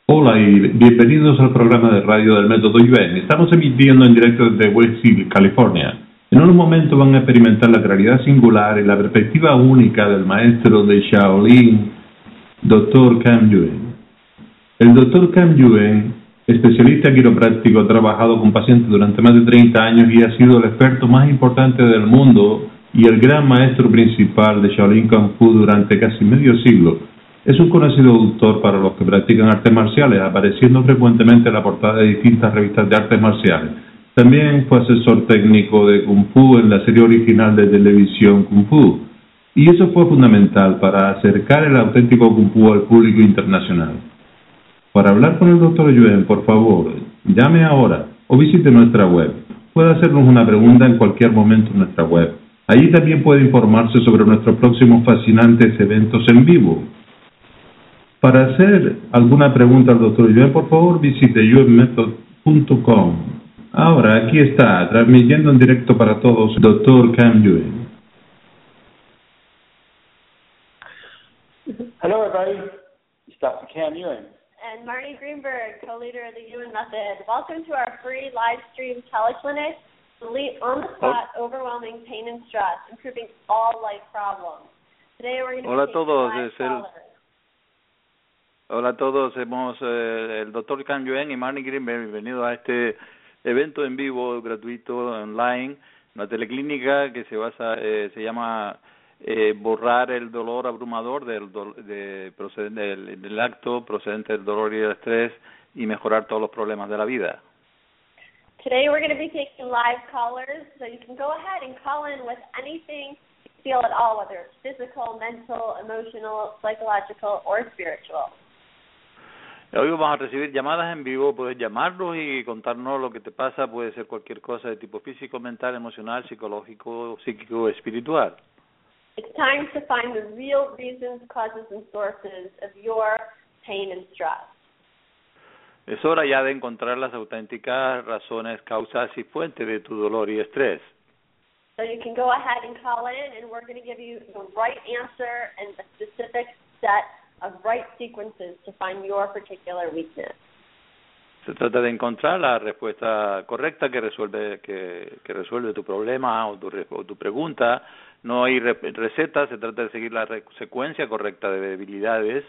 Hola y bienvenidos al programa de radio del Método Yuen. Estamos emitiendo en directo desde Westville, California. En un momento van a experimentar la claridad singular y la perspectiva única del maestro de Shaolin, Dr. Cam Yuen. El Dr. Cam Yuen, especialista quiropráctico, ha trabajado con pacientes durante más de 30 años y ha sido el experto más importante del mundo y el gran maestro principal de Shaolin Kung Fu durante casi medio siglo. Es un conocido autor para los que practican artes marciales, apareciendo frecuentemente en la portada de distintas revistas de artes marciales. También fue asesor técnico de Kung Fu en la serie original de televisión Kung Fu. Y eso fue fundamental para acercar el auténtico Kung Fu al público internacional. Para hablar con el Dr. Yuen, por favor, llame ahora o visite nuestra web. Puede hacernos una pregunta en cualquier momento en nuestra web. Allí también puede informarse sobre nuestros próximos fascinantes eventos en vivo. Para hacer alguna pregunta al Dr. Yuen, por favor, visite yuenmethod.com. Ahora, aquí está, transmitiendo en directo para todos, Dr. Cam Yuen. Hello, everybody. It's Dr. Cam Yuen. And Marnie Greenberg, co-leader of the Yuen Method. Welcome to our free live stream teleclinic, Delete on-the-spot, overwhelming pain and stress, improving all life problems. Today we're going to be taking live callers. Hola a todos, somos el Dr. Cam Yuen y Marnie Greenberg. Bienvenido a este evento en vivo, gratuito, online, una teleclínica que se llama borrar el dolor abrumador del acto procedente del dolor y del estrés y mejorar todos los problemas de la vida. Today we're going to be taking live callers, so you can go ahead and call in with anything you feel at all, whether it's physical, mental, emotional, psychological, or spiritual. Hoy vamos a recibir llamadas en vivo, puedes llamarnos y contarnos lo que te pasa, puede ser cualquier cosa de tipo físico, mental, emocional, psicológico, psíquico o espiritual. It's time to find the real reasons, causes, and sources of your pain and stress. Es hora ya de encontrar las auténticas razones, causas y fuentes de tu dolor y estrés. So you can go ahead and call in, and we're going to give you the right answer and the specific set of right sequences to find your particular weakness. Se trata de encontrar la respuesta correcta que resuelve tu problema o tu pregunta. No hay recetas, se trata de seguir la secuencia correcta de debilidades.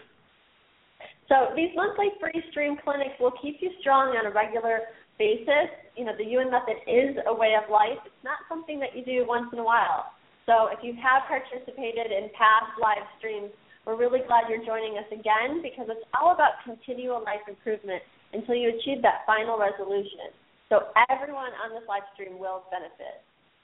So these monthly free stream clinics will keep you strong on a regular basis. You know, the Yuen Method is a way of life. It's not something that you do once in a while. So if you have participated in past live streams, we're really glad you're joining us again because it's all about continual life improvement until you achieve that final resolution. So everyone on this live stream will benefit.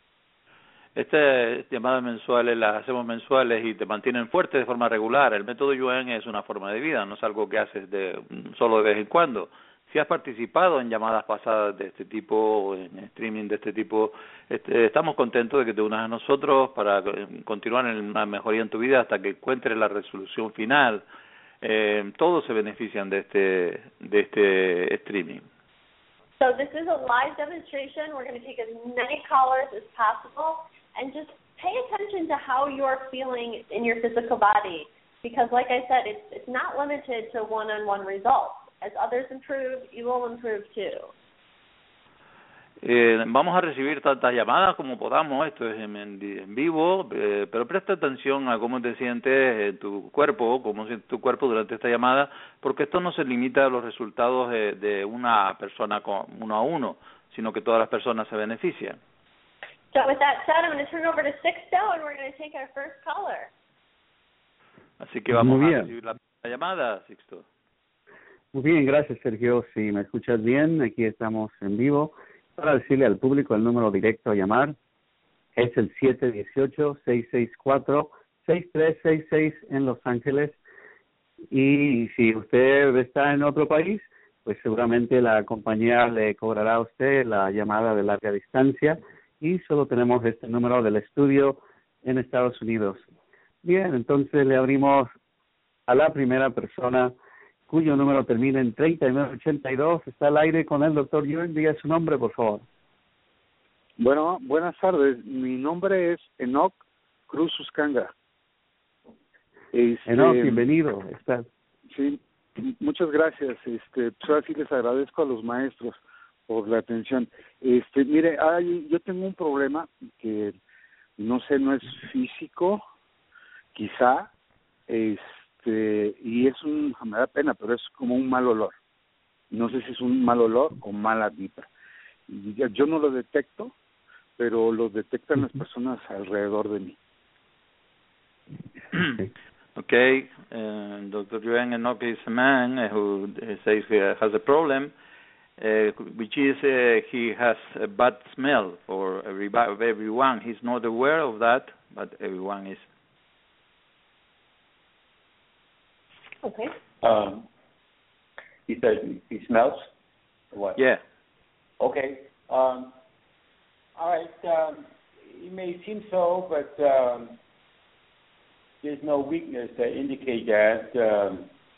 Estas llamadas mensuales las hacemos mensuales y te mantienen fuerte de forma regular. El método Yuen es una forma de vida, no es algo que haces solo de vez en cuando. Si has participado en llamadas pasadas de este tipo o en streaming de este tipo, estamos contentos de que te unas a nosotros para continuar en una mejoría en tu vida hasta que encuentres la resolución final. Todos se benefician de este streaming. So this is a live demonstration. We're going to take as many callers as possible and just pay attention to how you're feeling in your physical body because, like I said, it's not limited to one-on-one results. As others improve, you will improve too. Vamos a recibir tantas llamadas como podamos, esto es en vivo, pero presta atención a cómo te sientes en tu cuerpo, cómo siente tu cuerpo durante esta llamada, porque esto no se limita a los resultados de una persona uno a uno, sino que todas las personas se benefician. So with that said, I'm going to turn over to Sixto and we're going to take our first caller. Así que vamos a recibir la llamada, Sixto. Muy bien, gracias Sergio. Si me escuchas bien, aquí estamos en vivo. Para decirle al público el número directo a llamar es el 718-664-6366 en Los Ángeles. Y si usted está en otro país, pues seguramente la compañía le cobrará a usted la llamada de larga distancia y solo tenemos este número del estudio en Estados Unidos. Bien, entonces le abrimos a la primera persona cuyo número termina en 3982. Está al aire con el Dr. Yuen. Diga su nombre, por favor. Bueno, buenas tardes. Mi nombre es Enoch Cruz Uscanga. Enoch, bienvenido. Sí, Muchas gracias. Yo así les agradezco a los maestros por la atención. Mire, yo tengo un problema que no sé, no es físico, quizá, y me da pena, pero es como un mal olor. No sé si es un mal olor o mala vibra. Yo no lo detecto, pero lo detectan las personas alrededor de mí. Okay, Dr. Yuen Enoch is a man who says he has a problem, which is he has a bad smell for everyone. He's not aware of that, but everyone is. Okay. He said he smells? Or what? Yeah. Okay. All right. It may seem so, but there's no weakness that indicate that.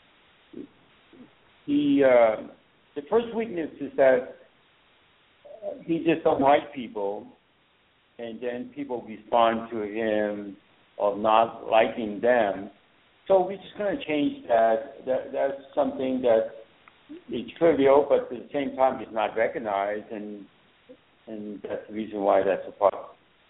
The first weakness is that he just don't like people, and then people respond to him of not liking them. So we're just going to change that. That's something that is trivial, but at the same time it's not recognized, and that's the reason why that's a problem.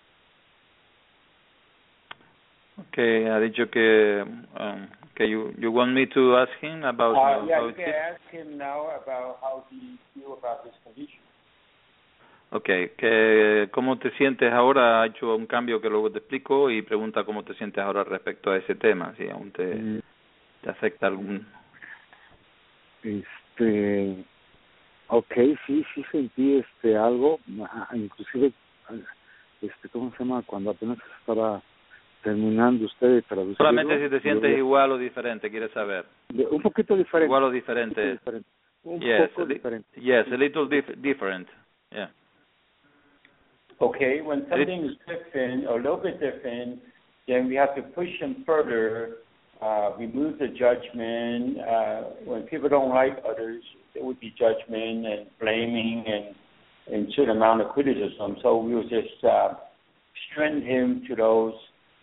Okay, ha dicho que you want me to ask him about how you can ask him now about how he feel about this condition. Okay, que cómo te sientes ahora, ha hecho un cambio que luego te explico y pregunta cómo te sientes ahora respecto a ese tema, si aún te afecta algún. Okay, sí sentí algo, inclusive ¿cómo se llama? Cuando apenas estaba terminando usted de traducir. Solamente si te sientes igual o diferente, ¿quieres saber? Un poquito diferente. Igual o diferente. Un poco diferente. Yes, a little different. Yeah. Okay, when something is different or a little bit different, then we have to push him further, remove the judgment. When people don't like others, there would be judgment and blaming and certain amount of criticism. So we will just strengthen him to those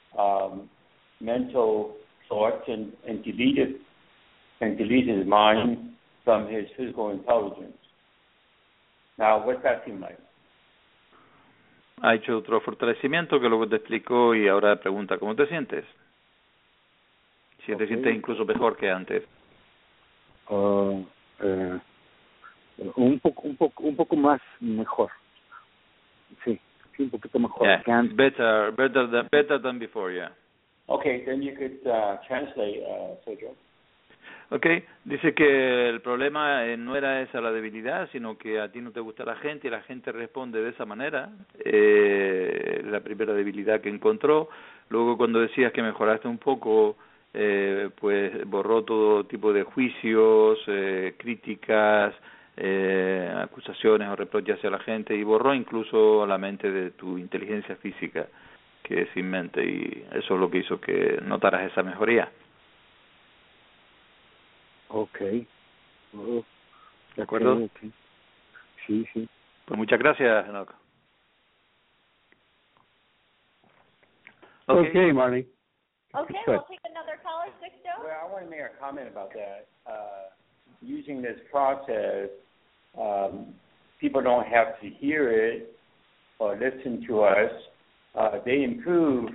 mental thoughts and delete his mind from his physical intelligence. Now, what's that seem like? Ha hecho otro fortalecimiento que luego te explicó y ahora pregunta cómo te sientes. Si te sientes incluso mejor que antes. Un poco más mejor. Sí, un poquito mejor. Yeah, better than before, yeah. Okay, then you could translate, Sergio. Okay, dice que el problema no era esa la debilidad, sino que a ti no te gusta la gente y la gente responde de esa manera. La primera debilidad que encontró. Luego cuando decías que mejoraste un poco, pues borró todo tipo de juicios, críticas, acusaciones o reproches hacia la gente y borró incluso la mente de tu inteligencia física, que es sin mente, y eso es lo que hizo que notaras esa mejoría. Okay. ¿De acuerdo? Okay. Sí. Pues muchas gracias, Enoch. Okay, Marty. Okay, we'll take another caller, Sixto. Well, I want to make a comment about that. Using this process, people don't have to hear it or listen to us. They improve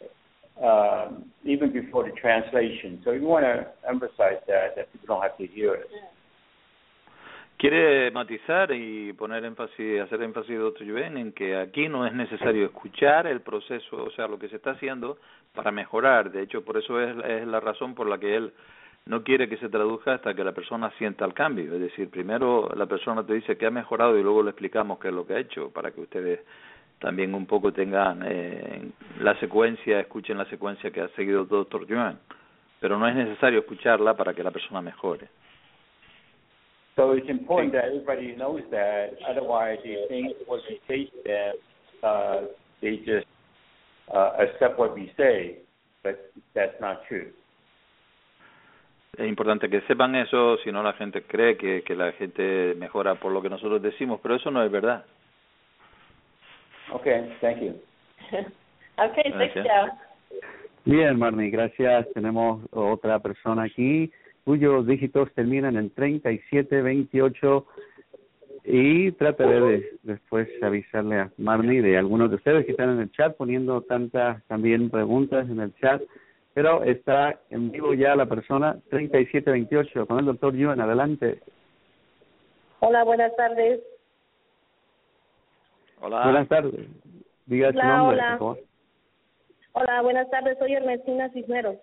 even before the translation. So you want to emphasize that people don't have to hear it. Quiere matizar y poner énfasis, hacer énfasis, Dr. Yuen, en que aquí no es necesario escuchar el proceso, o sea, lo que se está haciendo para mejorar. De hecho, por eso es la razón por la que él no quiere que se traduzca hasta que la persona sienta el cambio. Es decir, primero la persona te dice que ha mejorado y luego le explicamos qué es lo que ha hecho, para que ustedes también un poco tengan la secuencia, escuchen la secuencia que ha seguido el Dr. Yuen. Pero no es necesario escucharla para que la persona mejore. So it's important that everybody knows that. Otherwise, they think what we say to them, they just accept what we say, but that's not true. Es importante que sepan eso, si no la gente cree que la gente mejora por lo que nosotros decimos, pero eso no es verdad. Okay, thank you. Okay, Sixto. Bien, Marnie, gracias. Tenemos otra persona aquí cuyos dígitos terminan en 3728, y trataré de después avisarle a Marnie de algunos de ustedes que están en el chat poniendo tantas también preguntas en el chat, pero está en vivo ya la persona 3728 con el doctor Yuan. Adelante. Hola, buenas tardes. Hola. Buenas tardes. Diga su nombre, por favor. Hola, buenas tardes. Soy Ernestina Cisneros.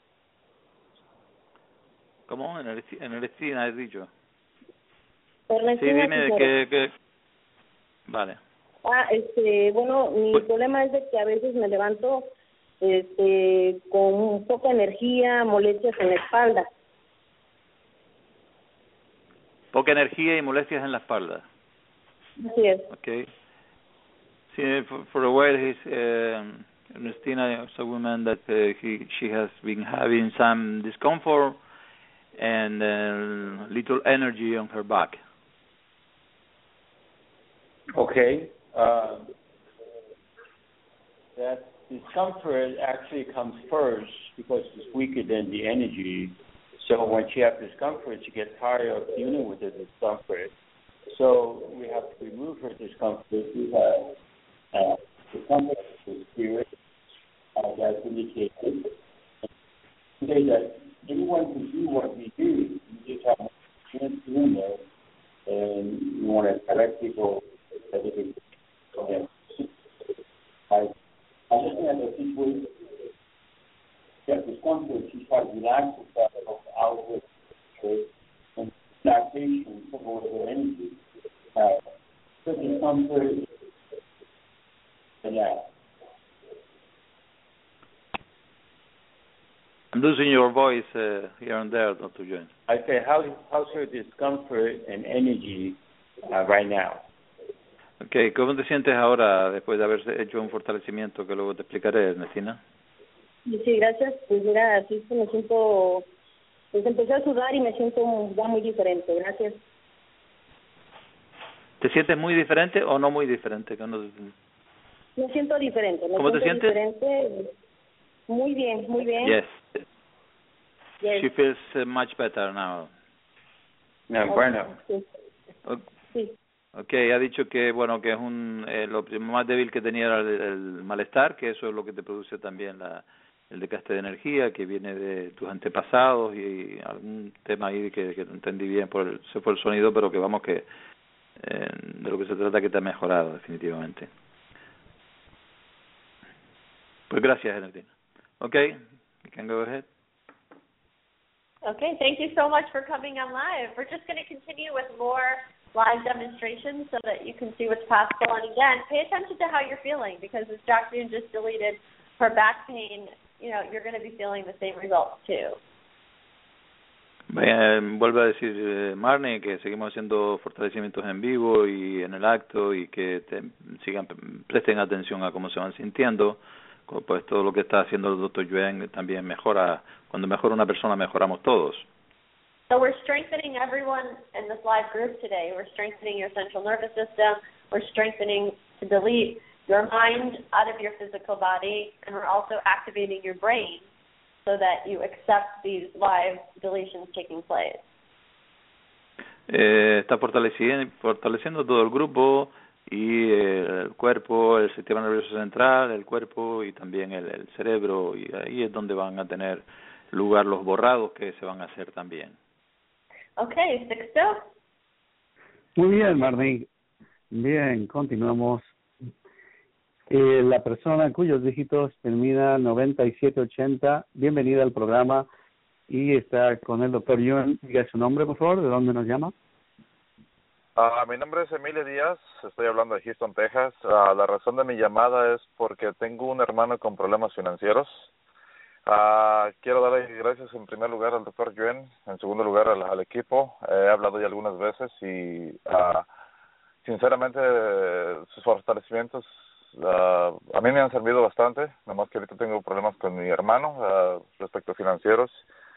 ¿Cómo? Ernestina, has dicho. Ernestina sí, dime Cisneros. que... Vale. Bueno, mi problema es de que a veces me levanto con poca energía, molestias en la espalda. Poca energía y molestias en la espalda. Así es. Okay. Sí, for a while Ernestina is a woman that she has been having some discomfort and little energy on her back. Okay. That discomfort actually comes first because it's weaker than the energy. So when she has discomfort, she gets tired of dealing with the discomfort. So we have to remove her discomfort. We have discomfort of the spirit that's indicated. Say that anyone can do what we do. You just have experience doing it, and you want to correct people that they can. I'm looking at the situation. That discomfort, she's trying to relax herself out with and relaxation for her energy. So discomfort and that. I'm losing your voice here and there, Dr. Yuan. I say, how's her discomfort and energy right now? Okay, ¿cómo te sientes ahora después de haber hecho un fortalecimiento que luego te explicaré, Ernestina? Sí, gracias. Pues mira, así que me siento, pues empecé a sudar y me siento ya muy diferente. Gracias. ¿Te sientes muy diferente o no muy diferente? Me siento diferente. ¿Cómo te sientes? Diferente. Muy bien, muy bien. Yes. Yes. She feels much better now. No, bueno. Sí. Sí. Okay, ha dicho que bueno que es lo más débil que tenía era el malestar, que eso es lo que te produce también el desgaste de energía, que viene de tus antepasados y algún tema ahí que no entendí bien se fue el sonido, pero que vamos que de lo que se trata que te ha mejorado definitivamente. Pues gracias, Ernestina. Okay, you can go ahead. Okay, thank you so much for coming on live. We're just going to continue with more live demonstrations so that you can see what's possible. And again, pay attention to how you're feeling, because as Dr. Yoon just deleted her back pain, you're going to be feeling the same results too. Vuelvo a decir, Marnie, que seguimos haciendo fortalecimientos en vivo y en el acto, y que presten atención a cómo se van sintiendo. Pues todo lo que está haciendo el Dr. Yuan también mejora. Cuando mejora una persona, mejoramos todos. So we're strengthening everyone in this live group today. We're strengthening your central nervous system. We're strengthening to delete your mind out of your physical body. And we're also activating your brain so that you accept these live deletions taking place. Está fortaleciendo todo el grupo y el cuerpo, el sistema nervioso central, el cuerpo y también el cerebro. Y ahí es donde van a tener lugar los borrados que se van a hacer también. Okay, Sixto. Muy bien, Marnie. Bien, continuamos. La persona cuyos dígitos termina 9780, bienvenida al programa, y está con el doctor Yuan. Diga su nombre, por favor, ¿de dónde nos llama? Mi nombre es Emilio Díaz, estoy hablando de Houston, Texas. La razón de mi llamada es porque tengo un hermano con problemas financieros. Quiero darle gracias en primer lugar al doctor Yuan, en segundo lugar al equipo. He hablado ya algunas veces y sinceramente sus fortalecimientos a mí me han servido bastante, nomás que ahorita tengo problemas con mi hermano respecto a financieros.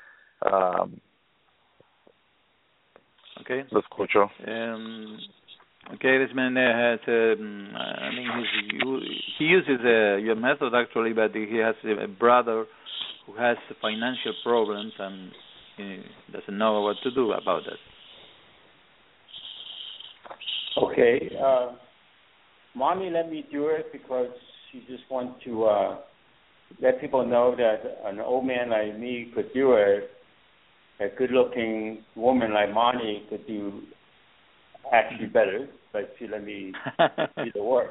Okay. Lo escucho. Okay, this man has, he uses your method actually, but he has a brother who has financial problems, and he doesn't know what to do about that. Okay. Mommy let me do it because she just wants to let people know that an old man like me could do it. A good-looking woman like Marnie could do actually better, but she let me do the work.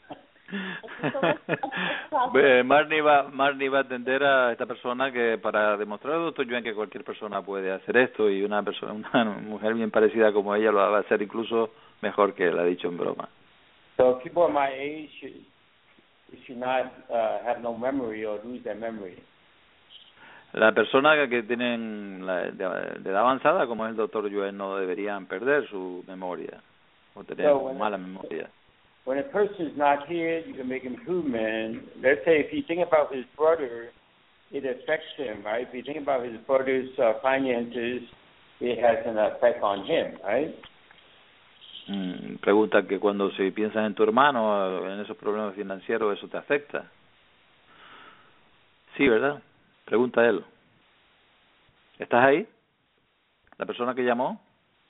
Marnie va a atender a esta persona que para demostrar al doctor Yuen que cualquier persona puede hacer esto y una mujer bien parecida como ella lo va a hacer incluso mejor que él, ha dicho en broma. So people of my age should not have no memory or lose their memory. La persona que tienen de edad avanzada como es el doctor Yuen no deberían perder su memoria o tener mala memoria. When a person is not here, you can make improvement. Let's say if you think about his brother, it affects him, right? If you think about his brother's finances, it has an effect on him, right? Pregunta que cuando se piensas en tu hermano, en esos problemas financieros, ¿eso te afecta? Sí, ¿verdad? Pregunta él. ¿Estás ahí? ¿La persona que llamó?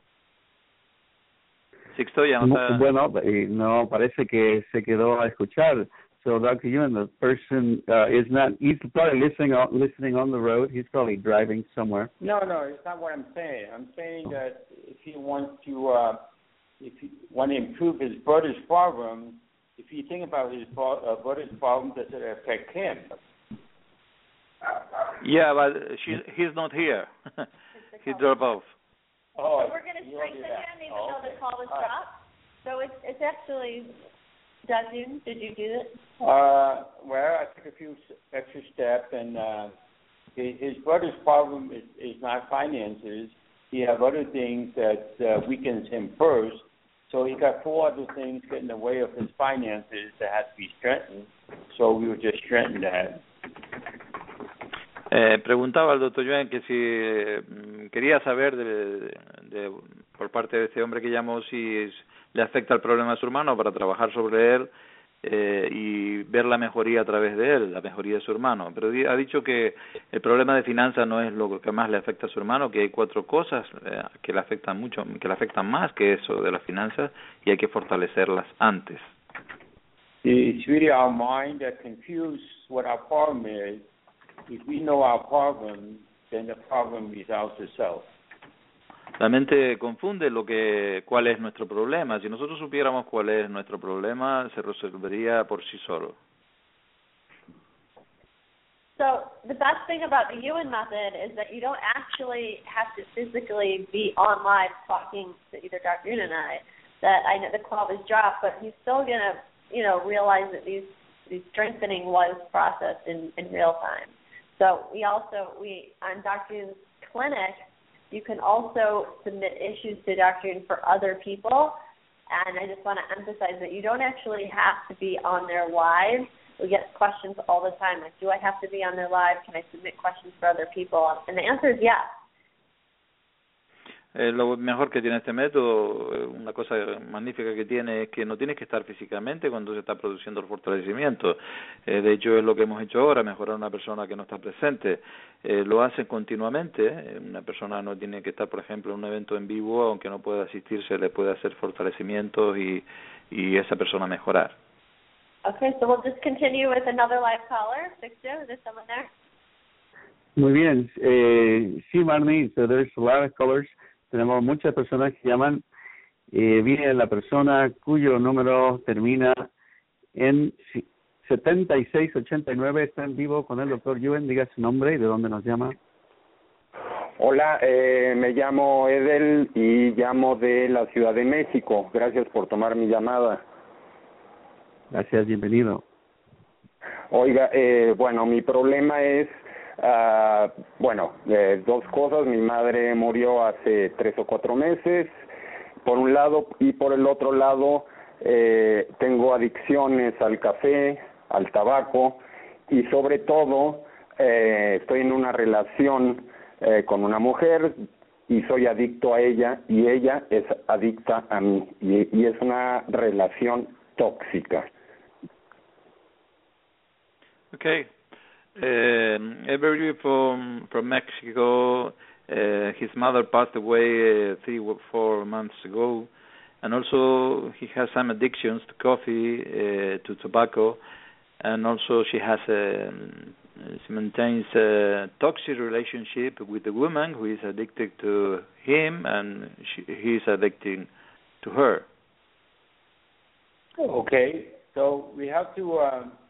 Sixto ya no está... Bueno, no, parece que se quedó a escuchar. So, Dr. Yuen, the person is not, he's probably listening on the road. He's probably driving somewhere. No, it's not what I'm saying. I'm saying that if he wants to improve his brother's problem, if you think about his brother's problem, does it affect him? Yeah, but he's not here. He drove off. Oh, so we're going to strengthen him even though the call was dropped. So it's actually, Dazun, did you do it? Well, I took a few extra steps, and his brother's problem is not finances. He have other things that weakens him first. So he got 4 other things getting in the way of his finances that have to be strengthened. So we would just strengthen that. Preguntaba al doctor Yuen que si quería saber por parte de este hombre que llamó si le afecta el problema de su hermano para trabajar sobre él y ver la mejoría a través de él, la mejoría de su hermano. Pero ha dicho que el problema de finanzas no es lo que más le afecta a su hermano, que hay 4 cosas que le afectan mucho, que le afectan más que eso de las finanzas y hay que fortalecerlas antes. It's really our mind that confuses what our problem is. If we know our problem, then the problem resolves itself. La mente confunde cuál es nuestro problema. Si nosotros supiéramos cuál es nuestro problema, se resolvería por sí solo. So the best thing about the Yuen method is that you don't actually have to physically be on live talking to either Dr. Yuen and I. That I know the call was dropped, but he's still gonna, realize that these strengthening was processed in real time. So we on Dr. Yuen's clinic, you can also submit issues to Dr. Yuen for other people. And I just want to emphasize that you don't actually have to be on their live. We get questions all the time, like, do I have to be on their live? Can I submit questions for other people? And the answer is yes. Lo mejor que tiene este método, una cosa magnífica que tiene es que no tienes que estar físicamente cuando se está produciendo el fortalecimiento. De hecho, es lo que hemos hecho ahora, mejorar a una persona que no está presente. Lo hacen continuamente. Una persona no tiene que estar, por ejemplo, en un evento en vivo, aunque no pueda asistir, se le puede hacer fortalecimientos y esa persona mejorar. Okay, so we'll just continue with another live caller. Sixto, is there someone there? Muy bien. Sí, Marnie, so there's a lot of callers. Tenemos muchas personas que llaman. Viene la persona cuyo número termina en 7689. Está en vivo con el doctor Yuen. Diga su nombre y de dónde nos llama. Hola, me llamo Edel y llamo de la Ciudad de México. Gracias por tomar mi llamada. Gracias, bienvenido. Oiga, bueno, mi problema es... dos cosas. Mi madre murió hace 3 o 4 meses, por un lado, y por el otro lado tengo adicciones al café, al tabaco, y sobre todo estoy en una relación con una mujer y soy adicto a ella y ella es adicta a mí, y es una relación tóxica. Okay. Everybody from Mexico, his mother passed away 3 or 4 months ago, and also he has some addictions to coffee, to tobacco, and also she maintains a toxic relationship with the woman who is addicted to him, and he is addicted to her. Okay, so we have to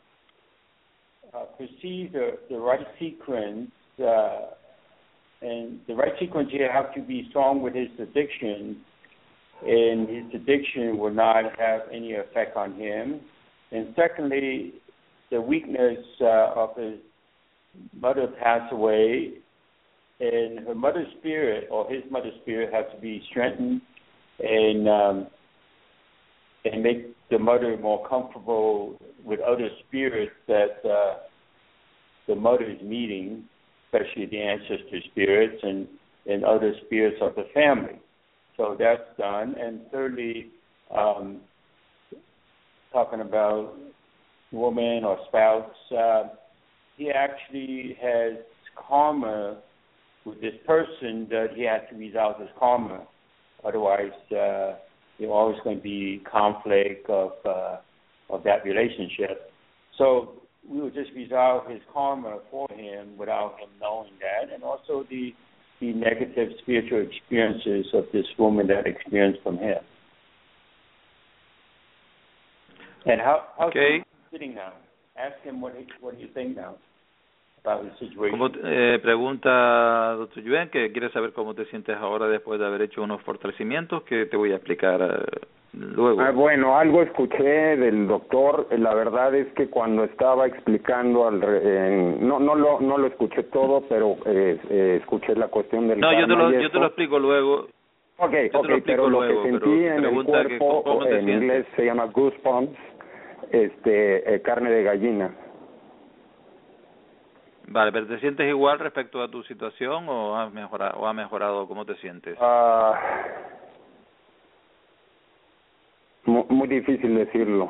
perceive the right sequence, and the right sequence here have to be strong with his addiction, and his addiction will not have any effect on him. And secondly, the weakness of his mother passed away, and her mother's spirit or his mother's spirit has to be strengthened and make the mother more comfortable with other spirits that the mother is meeting, especially the ancestor spirits and other spirits of the family. So that's done. And thirdly, talking about woman or spouse, he actually has karma with this person that he has to resolve his karma. Otherwise, there's always going to be conflict of that relationship. So we will just resolve his karma for him without him knowing that, and also the negative spiritual experiences of this woman that experienced from him. And how's he sitting now? Ask him what do you think now about the situation. Pregunta Dr. Yuen que quiere saber cómo te sientes ahora después de haber hecho unos fortalecimientos que te voy a explicar luego. Bueno, algo escuché del doctor. La verdad es que cuando estaba explicando no lo escuché todo, pero escuché la cuestión del karma. Yo te lo explico luego. Okay, pero lo que sentí en el cuerpo, en inglés se llama goosebumps, carne de gallina. Vale, pero ¿te sientes igual respecto a tu situación o ha mejorado? ¿Cómo te sientes? Muy difícil decirlo.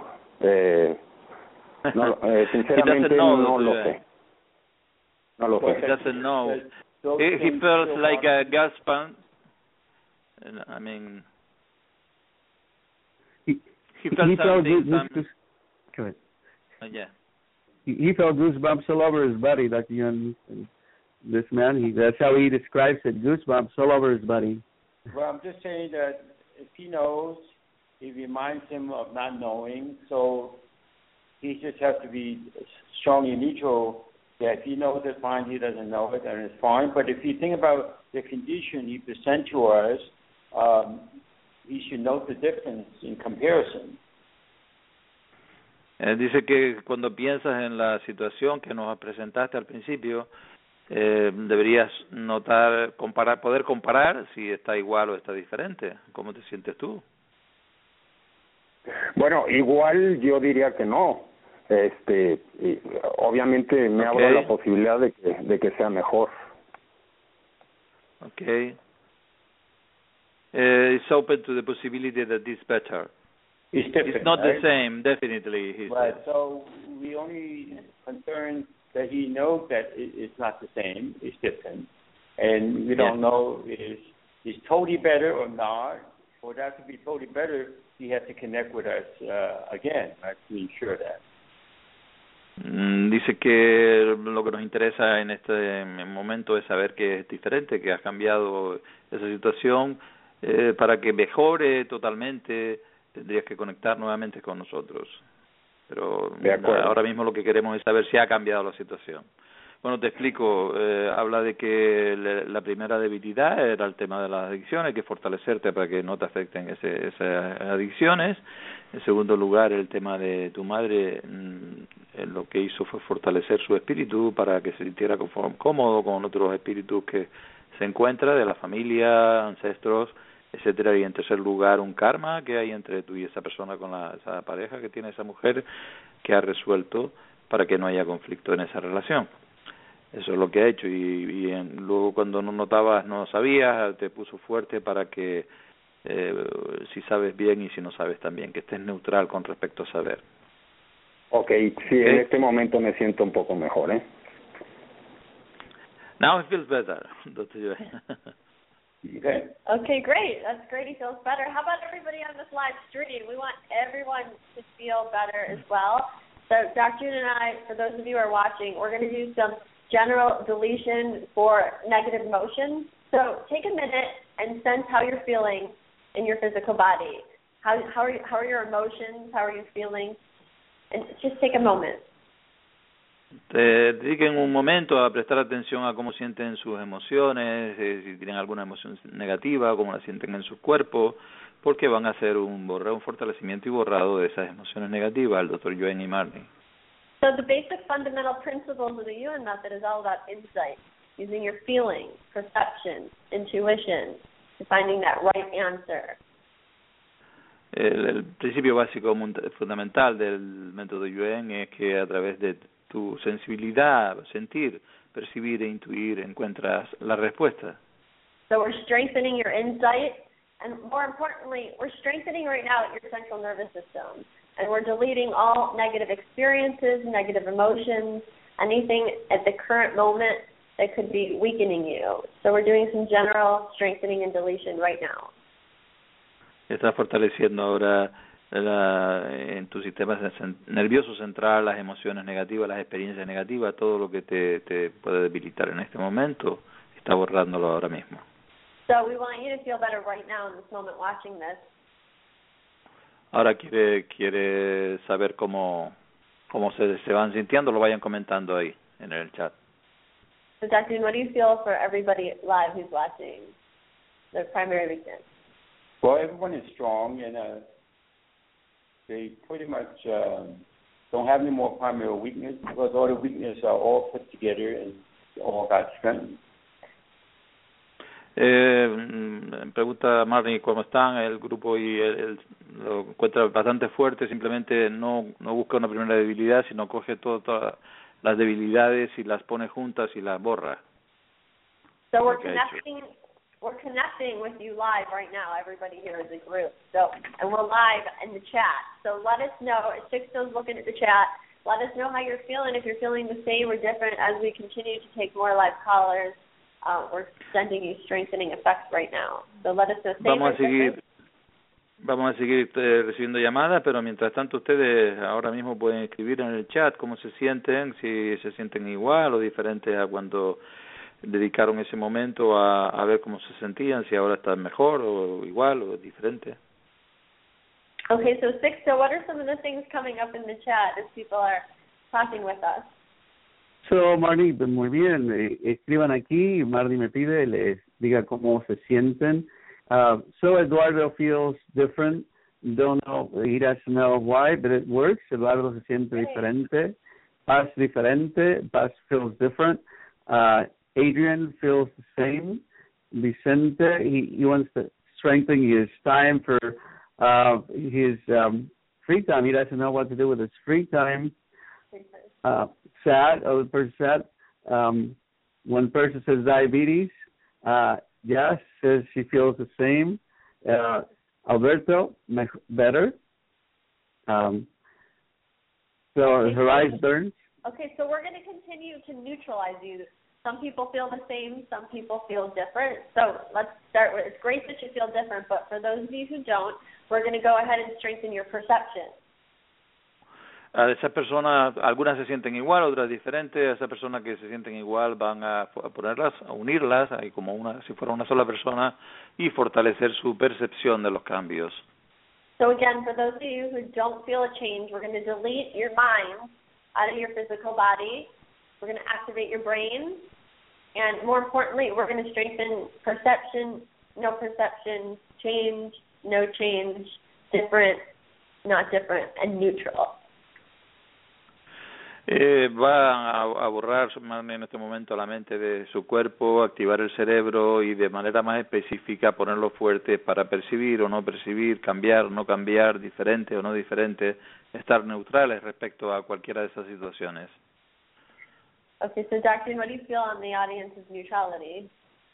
Sinceramente no lo sé. No lo sé. He doesn't know. He feels like a gas pump. I mean, he felt something. Go ahead. Yeah. He felt goosebumps all over his body, Dr. Yuen. This man, that's how he describes it, goosebumps all over his body. Well, I'm just saying that if he knows, it reminds him of not knowing, so he just has to be strong and neutral. Yeah, if he knows it, fine. He doesn't know it, then it's fine. But if you think about the condition he presents to us, he should note the difference in comparison. Dice que cuando piensas en la situación que nos presentaste al principio, deberías notar, poder comparar si está igual o está diferente. ¿Cómo te sientes tú? Bueno, igual yo diría que no. Obviamente me abro la posibilidad de que sea mejor. Okay. It's open to the possibility that it's better. It's not right? the same, definitely. Right. So we only concerned that he knows that it's not the same. It's different, and we don't know is totally better or not. For that to be totally better, he has to connect with us again, right, to ensure that. Dice que lo que nos interesa en este momento es saber que es diferente, que has cambiado esa situación. Para que mejore totalmente, tendrías que conectar nuevamente con nosotros. Pero ahora mismo lo que queremos es saber si ha cambiado la situación. Bueno, te explico. Habla de que la primera debilidad era el tema de las adicciones, hay que fortalecerte para que no te afecten esas adicciones. En segundo lugar, el tema de tu madre, lo que hizo fue fortalecer su espíritu para que se sintiera cómodo con otros espíritus que se encuentra de la familia, ancestros, etcétera. Y en tercer lugar, un karma que hay entre tú y esa persona, con esa pareja que tiene esa mujer, que ha resuelto para que no haya conflicto en esa relación. Eso es lo que ha hecho. Y luego, cuando no sabías, te puso fuerte para que si sabes bien y si no sabes también, que estés neutral con respecto a saber. Okay, sí, en este momento me siento un poco mejor, Now he feels better, Dr. Yuen. Okay. Okay, great. That's great. He feels better. How about everybody on this live stream? We want everyone to feel better as well. So Dr. Yuen and I, for those of you who are watching, we're going to do some general deletion for negative emotions. So take a minute and sense how you're feeling in your physical body. How are your emotions? How are you feeling? And just take a moment. Dediquen un momento a prestar atención a cómo sienten sus emociones, si tienen alguna emoción negativa, cómo la sienten en su cuerpo, porque van a hacer un fortalecimiento y borrado de esas emociones negativas, el Dr. Yuen y Marnie. So the basic fundamental principles of the Yuen method is all about insight, using your feelings, perception, intuition, to finding that right answer. El principio básico fundamental del método Yuen es que a través de tu sensibilidad, sentir, percibir e intuir encuentras la respuesta. So we're strengthening your insight, and more importantly, we're strengthening right now your central nervous system, and we're deleting all negative experiences, negative emotions, anything at the current moment that could be weakening you. So we're doing some general strengthening and deletion right now. Estás fortaleciendo ahora en tu sistema nervioso central las emociones negativas, las experiencias negativas, todo lo que te puede debilitar en este momento, está borrándolo ahora mismo. So we want you to feel better right now in this moment watching this. Ahora quiere saber cómo se van sintiendo, lo vayan comentando ahí en el chat. So Dr. what do you feel for everybody live who's watching the primary weakness? Well, everyone is strong, and they pretty much don't have any more primary weakness because all the weaknesses are all put together and all got strengthened. Pregunta Marnie cómo están el grupo y lo encuentra bastante fuerte, simplemente no busca una primera debilidad, sino coge todas las debilidades y las pone juntas y las borra. So we're connecting with you live right now, everybody here as a group. So, and we're live in the chat. So let us know, Sixto's looking at the chat, let us know how you're feeling, if you're feeling the same or different as we continue to take more live callers. We're sending you strengthening effects right now. So let us know. Vamos a seguir recibiendo llamadas, pero mientras tanto ustedes ahora mismo pueden escribir en el chat cómo se sienten, si se sienten igual o diferentes a cuando dedicaron ese momento a ver cómo se sentían, si ahora están mejor o igual o diferente. Okay, so Sixto, what are some of the things coming up in the chat as people are talking with us? So, Marnie, muy bien, escriban aquí, Marnie me pide, les diga cómo se sienten. So Eduardo feels different, don't know, he doesn't know why, but it works. Eduardo se siente diferente. Paz diferente, Paz feels different. Adrian feels the same. Vicente, he wants to strengthen his time for his free time. He doesn't know what to do with his free time. Sad, other person sad. One person says diabetes. Yes, says she feels the same. Alberto, better. So her eyes burn. Okay, so we're going to continue to neutralize you. Some people feel the same, some people feel different. So let's start with, it's great that you feel different, but for those of you who don't, we're going to go ahead and strengthen your perception. A esas personas, algunas se sienten igual, otras diferentes. A esas personas que se sienten igual van a ponerlas, a unirlas, ahí como si fuera una sola persona, y fortalecer su percepción de los cambios. So again, for those of you who don't feel a change, we're going to delete your mind out of your physical body. We're going to activate your brain. And more importantly, we're going to strengthen perception, no perception, change, no change, different, not different, and neutral. Va a borrar en este momento la mente de su cuerpo, activar el cerebro y de manera más específica ponerlo fuerte para percibir o no percibir, cambiar o no cambiar, diferente o no diferente, estar neutrales respecto a cualquiera de esas situaciones. Okay, so Dr. what do you feel on the audience's neutrality?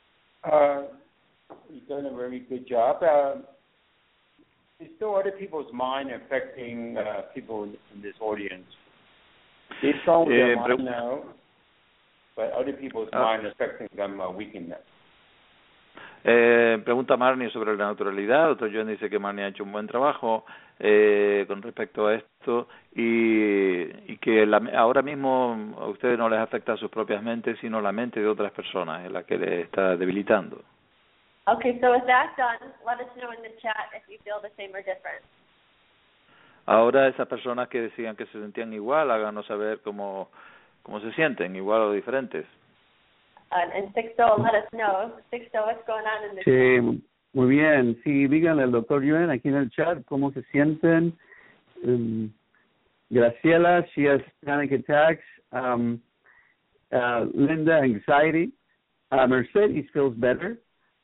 You've done a very good job. There's still other people's mind affecting people in this audience. They're strong with their mind now. but other people's mind affecting them weaken them. Pregunta Marnie sobre la naturalidad. Doctor Yuen dice que Marnie ha hecho un buen trabajo con respecto a esto y que ahora mismo a ustedes no les afecta a sus propias mentes, sino la mente de otras personas, en la que les está debilitando. Okay, so with that done, let us know in the chat if you feel the same or different. Ahora esas personas que decían que se sentían igual, háganos saber cómo se sienten, igual o diferentes. And Sixto, let us know. Sixto, what's going on in the chat? Muy bien. Sí, díganle al doctor Yuen aquí en el chat cómo se sienten. Graciela, she has panic attacks. Linda, anxiety. Mercedes feels better.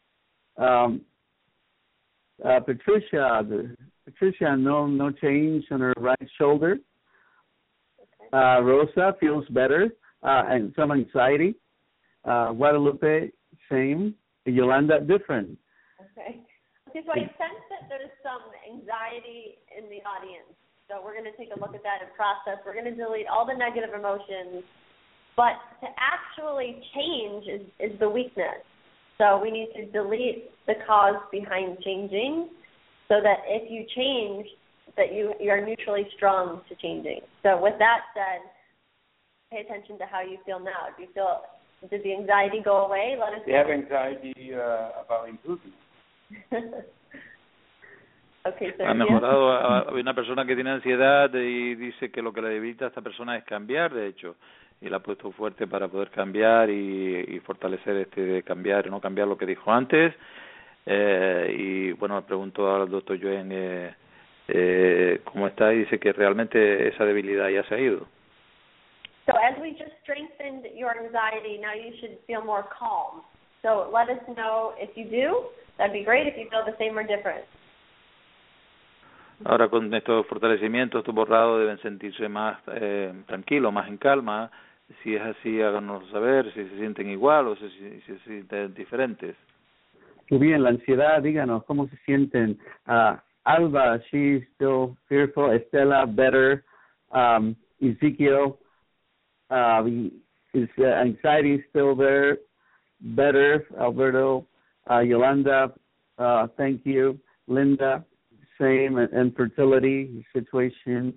Patricia, no change on her right shoulder. Rosa feels better and some anxiety. Guadalupe, same. Yolanda, different. Okay. So I sense that there's some anxiety in the audience. So we're going to take a look at that and process. We're going to delete all the negative emotions. But to actually change is the weakness. So we need to delete the cause behind changing so that if you change, that you are neutrally strong to changing. So with that said, pay attention to how you feel now. Did the anxiety go away? Let us know. They have anxiety about improving. Okay, so ha mejorado. Hay una persona que tiene ansiedad y dice que lo que le debilita a esta persona es cambiar, de hecho, y la ha puesto fuerte para poder cambiar y fortalecer de cambiar y no cambiar lo que dijo antes. Y bueno, le pregunto al doctor Yuen cómo está y dice que realmente esa debilidad ya se ha ido. So as we just strengthened your anxiety, now you should feel more calm. So let us know if you do. That'd be great if you feel the same or different. Ahora con estos fortalecimientos, estos borrados deben sentirse más tranquilos, más en calma. Si es así, háganos saber si se sienten igual o si se sienten diferentes. Muy bien, la ansiedad, díganos cómo se sienten. Alba, she's still fearful. Estela, better. Ezekiel, his anxiety is still there, better. Alberto, Yolanda, thank you. Linda, same. And fertility situation.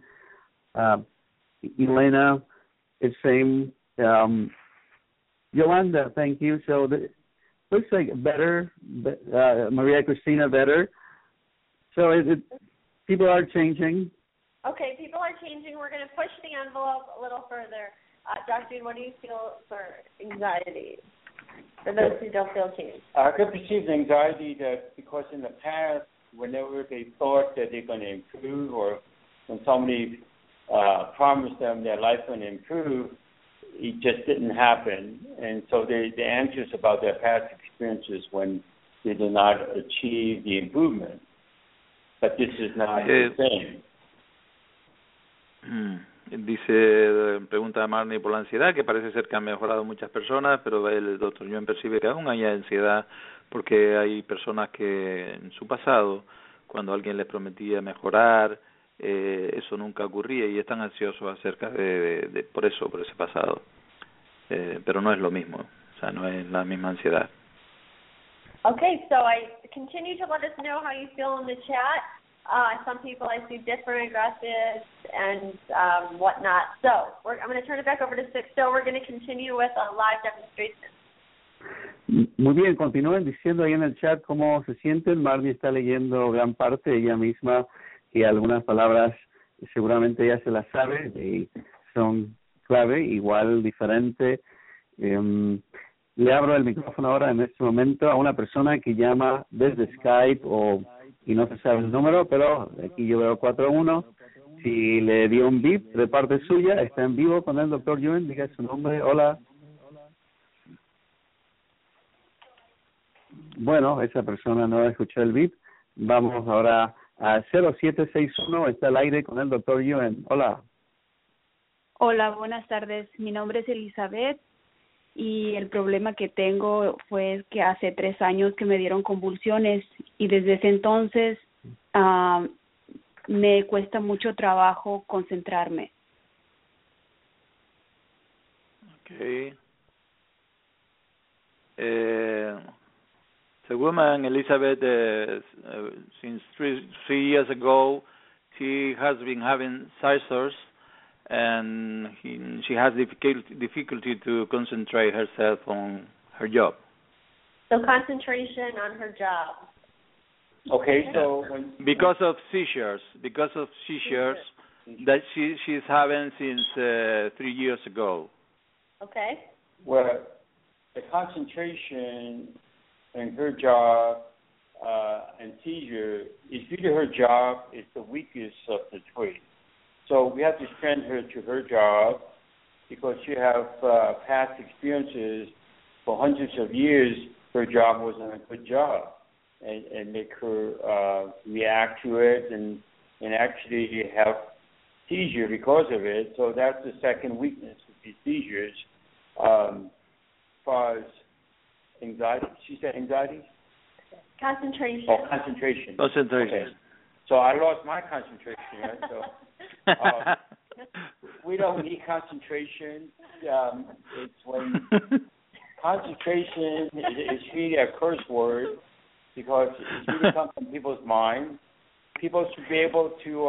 Elena, it's same. Yolanda, thank you. So looks like better. Maria Cristina, better. So people are changing. Okay, people are changing. We're going to push the envelope a little further. Dr. Yuen, what do you feel for anxiety? For those who don't feel change. I could perceive anxiety that because in the past, whenever they thought that they're going to improve or when somebody promised them their life going to improve, it just didn't happen. And so they're anxious about their past experiences when they did not achieve the improvement. But this is not the same. Dice, pregunta a Marnie por la ansiedad, que parece ser que han mejorado muchas personas, pero el doctor Yuen percibe que aún hay ansiedad porque hay personas que en su pasado, cuando alguien les prometía mejorar, eso nunca ocurría y están ansiosos acerca de por ese pasado. Pero no es lo mismo, o sea, no es la misma ansiedad. Okay, so I continue to let us know how you feel in the chat. Some people I see different, aggressive, and whatnot. So I'm going to turn it back over to Sixto. We're going to continue with a live demonstration. Muy bien, continúen diciendo ahí en el chat cómo se sienten. Marnie está leyendo gran parte ella misma y algunas palabras seguramente ella se las sabe y son clave, igual, diferente. Le abro el micrófono ahora en este momento a una persona que llama desde Skype y no se sabe el número, pero aquí yo veo 41. Si le dio un beep de parte suya, está en vivo con el doctor Yuen, diga su nombre. Hola. Bueno, esa persona no escuchó el beep. Vamos ahora a 0761, está al aire con el doctor Yuen. Hola. Hola, buenas tardes. Mi nombre es Elizabeth y el problema que tengo fue que hace 3 años que me dieron convulsiones y desde ese entonces me cuesta mucho trabajo concentrarme. Okay. The woman, Elizabeth, since three years ago, she has been having seizures, and she has difficulty to concentrate herself on her job. So concentration on her job. Okay, so because of seizures that she's having since 3 years ago. Okay. Well, the concentration in her job and seizure is due to her job is the weakest of the three. So we have to send her to her job because she has past experiences for hundreds of years. Her job wasn't a good job, and make her react to it and actually have seizure because of it. So that's the second weakness of these seizures. As far as anxiety, she said anxiety? Concentration. Oh, concentration. Concentration. Okay. So I lost my concentration, right? So we don't need concentration. It's when concentration is really a curse word because it really comes from people's mind. People should be able to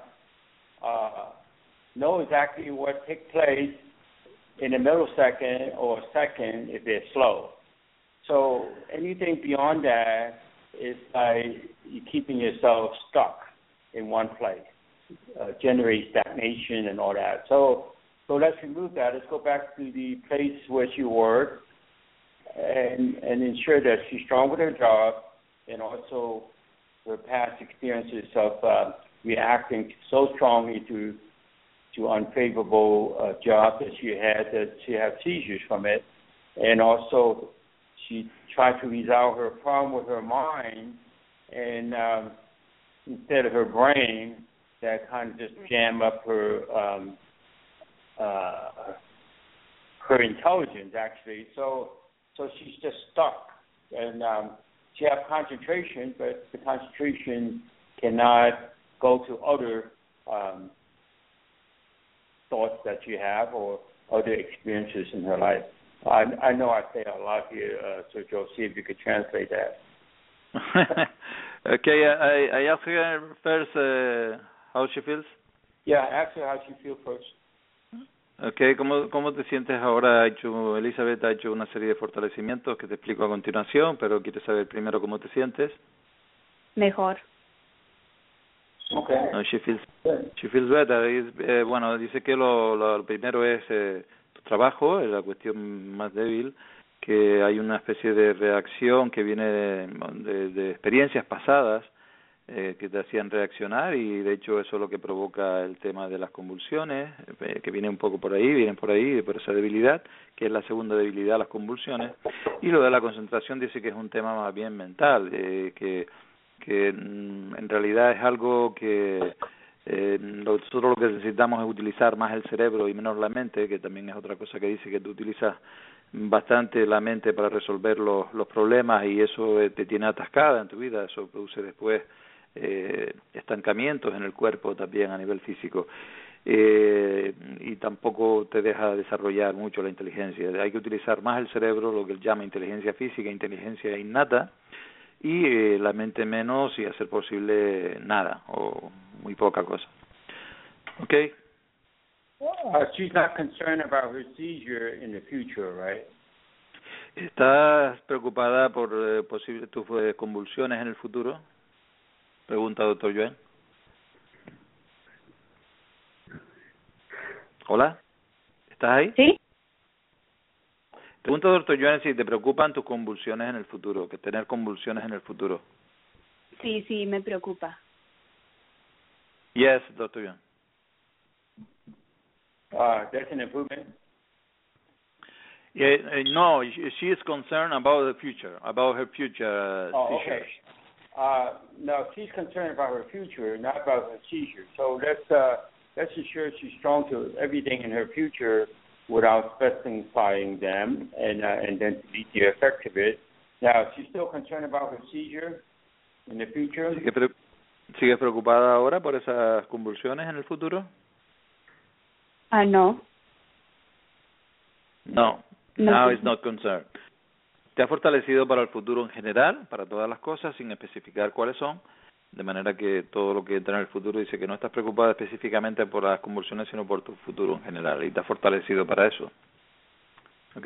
know exactly what takes place in a millisecond or a second if they're slow. So anything beyond that is like you're keeping yourself stuck in one place, generate stagnation and all that. So let's remove that. Let's go back to the place where she worked and ensure that she's strong with her job and also her past experiences of reacting so strongly to unfavorable job that she had seizures from it, and also she tried to resolve her problem with her mind, and instead of her brain, that kind of just jam up her intelligence actually. So she's just stuck, and she has concentration, but the concentration cannot go to other thoughts that you have or other experiences in her life. I know I say a lot here, so Joe, see if you could translate that. Okay, I ask her first how she feels. Yeah, ask her how she feels first. Okay, ¿cómo te sientes ahora? Elizabeth ha hecho una serie de fortalecimientos que te explico a continuación, pero quiere saber primero cómo te sientes. Mejor. Okay. No, she feels better. Bueno, dice que lo primero es tu trabajo, es la cuestión más débil, que hay una especie de reacción que viene de experiencias pasadas que te hacían reaccionar, y de hecho eso es lo que provoca el tema de las convulsiones, que vienen por ahí, por esa debilidad, que es la segunda debilidad, las convulsiones. Y lo de la concentración dice que es un tema más bien mental, que en realidad es algo que nosotros lo que necesitamos es utilizar más el cerebro y menos la mente, que también es otra cosa que dice, que tú utilizas bastante la mente para resolver los problemas, y eso te tiene atascada en tu vida. Eso produce después estancamientos en el cuerpo también a nivel físico, y tampoco te deja desarrollar mucho la inteligencia. Hay que utilizar más el cerebro, lo que él llama inteligencia física, inteligencia innata, y la mente menos, y hacer posible nada o muy poca cosa. Okay. She's not concerned about her seizure in the future, right? ¿Estás preocupada por posibles tus convulsiones en el futuro? Pregunta doctor Yuen. Hola, ¿estás ahí? Sí. Pregunta doctor Yuen si te preocupan tus convulsiones en el futuro, que tener convulsiones en el futuro. Sí, me preocupa. Yes, doctor Yuen. That's an improvement. No, she is concerned about the future, about her future seizures. Okay. No, she's concerned about her future, not about her seizure. So let's ensure she's strong to everything in her future without specifying them, and then to meet the effect of it. Now, she's still concerned about her seizure in the future. ¿Sigue preocupada ahora por esas convulsiones en el futuro? No. No. Now it's not concerned. te ha fortalecido para el futuro en general, para todas las cosas, sin especificar cuáles son, de manera que todo lo que entra en el futuro dice que no estás preocupada específicamente por las convulsiones, sino por tu futuro en general, y te ha fortalecido para eso. ¿Ok?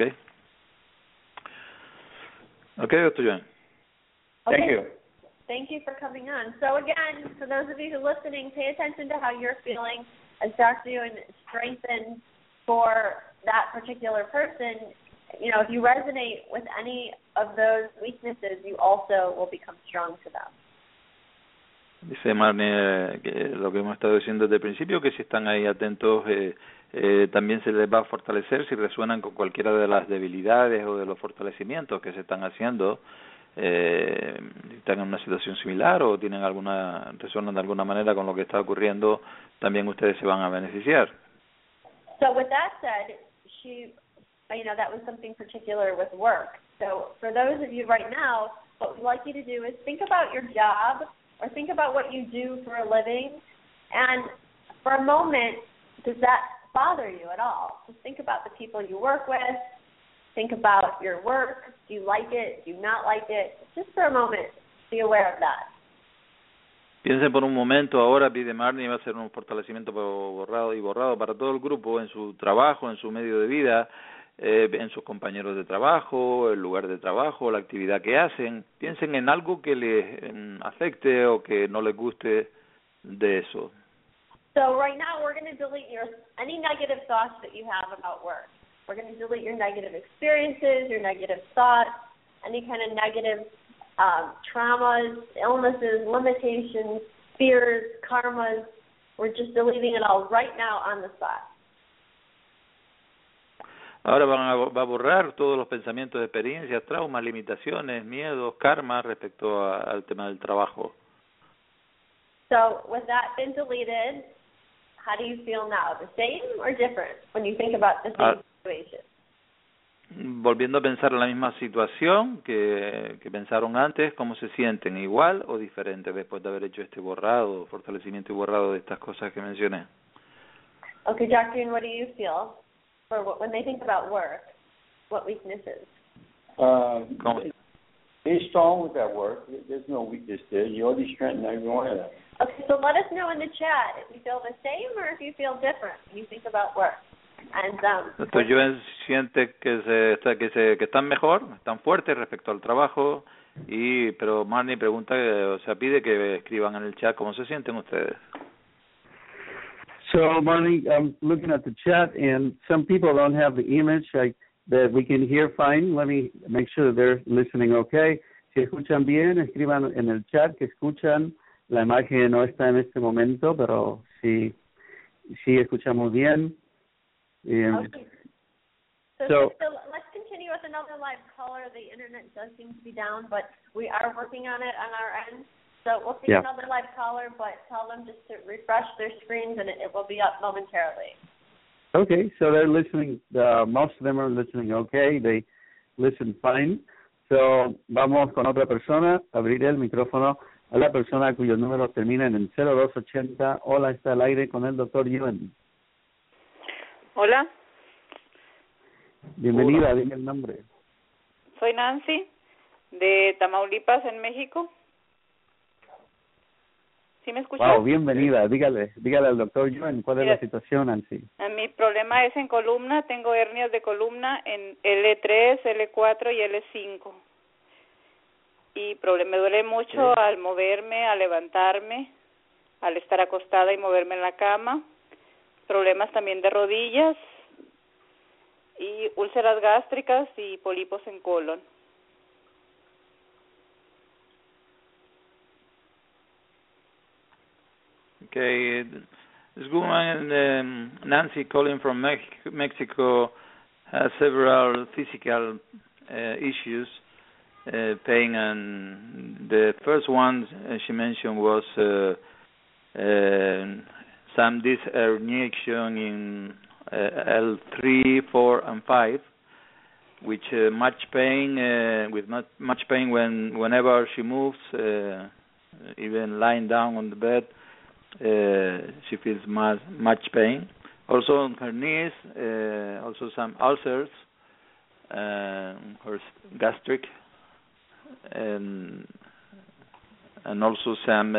Ok, Dr. Joan. Okay. Thank you. Thank you for coming on. So again, for those of you who are listening, pay attention to how you're feeling as Dr. Ewan strengthens for that particular person. You know, if you resonate with any of those weaknesses, you also will become strong to them. Dice Marnie que lo que hemos estado diciendo desde el principio, que si están ahí atentos, también se les va a fortalecer si resuenan con cualquiera de las debilidades o de los fortalecimientos que se están haciendo, están en una situación similar o tienen resuenan de alguna manera con lo que está ocurriendo, también ustedes se van a beneficiar. So with that said, that was something particular with work. So for those of you right now, what we'd like you to do is think about your job or think about what you do for a living, and for a moment, does that bother you at all? Just think about the people you work with, think about your work, do you like it, do you not like it? Just for a moment, be aware of that. Piensen por un momento, ahora pide Marnie, va a ser un fortalecimiento borrado para todo el grupo, en su trabajo, en su medio de vida, en sus compañeros de trabajo, el lugar de trabajo, la actividad que hacen. Piensen en algo que les afecte o que no les guste de eso. So right now we're going to delete any negative thoughts that you have about work. We're going to delete your negative experiences, your negative thoughts, any kind of negative traumas, illnesses, limitations, fears, karmas. We're just deleting it all right now on the spot. Ahora va a borrar todos los pensamientos, experiencias, traumas, limitaciones, miedos, karmas respecto al tema del trabajo. So with that been deleted, how do you feel now? The same or different when you think about the same situation? Volviendo a pensar en la misma situación que pensaron antes, ¿cómo se sienten? ¿Igual o diferente después de haber hecho este fortalecimiento y borrado de estas cosas que mencioné? Okay, Dr. what do you feel when they think about work? What weaknesses? Be strong with that work. There's no weakness there. You already strengthen every one of them. Okay, so let us know in the chat if you feel the same or if you feel different when you think about work. And Entonces yo siente que están mejor, están fuertes respecto al trabajo, pero Marnie pregunta, pide que escriban en el chat cómo se sienten ustedes. So Marnie, I'm looking at the chat and some people don't have the image that we can hear fine. Let me make sure that they're listening okay. Si escuchan bien, escriban en el chat que escuchan. La imagen no está en este momento, pero sí escuchamos bien. Okay. So let's continue with another live caller. The internet does seem to be down, but we are working on it on our end. So we'll see another live caller, but tell them just to refresh their screens and it will be up momentarily. Okay, so they're listening. Most of them are listening okay. They listen fine. So vamos con otra persona. Abriré el micrófono a la persona cuyo número termina en el 0280. Hola, está al aire con el Dr. Ewan. Hola. Bienvenida, Hola. Dime el nombre. Soy Nancy, de Tamaulipas, en México. ¿Sí me escuchas? Wow, bienvenida. Dígale al Dr. Ewan cuál es la situación, Nancy. Mi problema es en columna. Tengo hernias de columna en L3, L4 y L5. Y me duele mucho al moverme, al levantarme, al estar acostada y moverme en la cama. Problemas también de rodillas y úlceras gástricas y pólipos en colon. Okay, this woman, Nancy, calling from Mexico, has several physical issues, pain, and the first one she mentioned was some herniation in L3, 4, and 5, which much pain whenever she moves, even lying down on the bed, she feels much pain. Also on her knees, also some ulcers, her gastric, and also some